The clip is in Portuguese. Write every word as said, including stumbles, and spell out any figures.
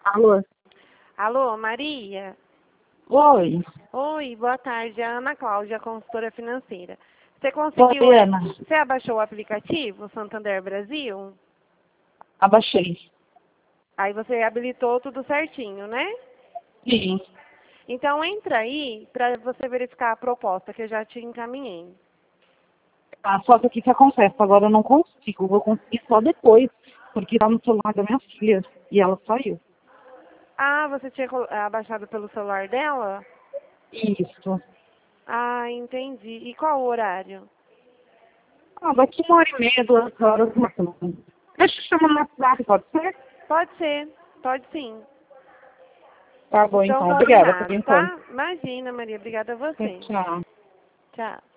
Alô? Alô, Maria? Oi. Oi, boa tarde. É a Ana Cláudia, consultora financeira. Você conseguiu... Oi, Ana. Você abaixou o aplicativo Santander Brasil? Abaixei. Aí você habilitou tudo certinho, né? Sim. Então entra aí para você verificar a proposta que eu já te encaminhei. Ah, só que o que que acontece? Agora eu não consigo. Vou conseguir só depois, porque tá no celular da minha filha e ela saiu. Ah, você tinha colo- abaixado pelo celular dela? Isso. Ah, entendi. E qual o horário? Ah, daqui uma hora e meia, duas horas. máximo. Deixa eu chamar no WhatsApp, pode ser? Pode ser, pode sim. Tá bom, Então, então. Obrigada por combinado, enquanto. tá? Imagina, Maria. Obrigada a você. Tchau. Tchau.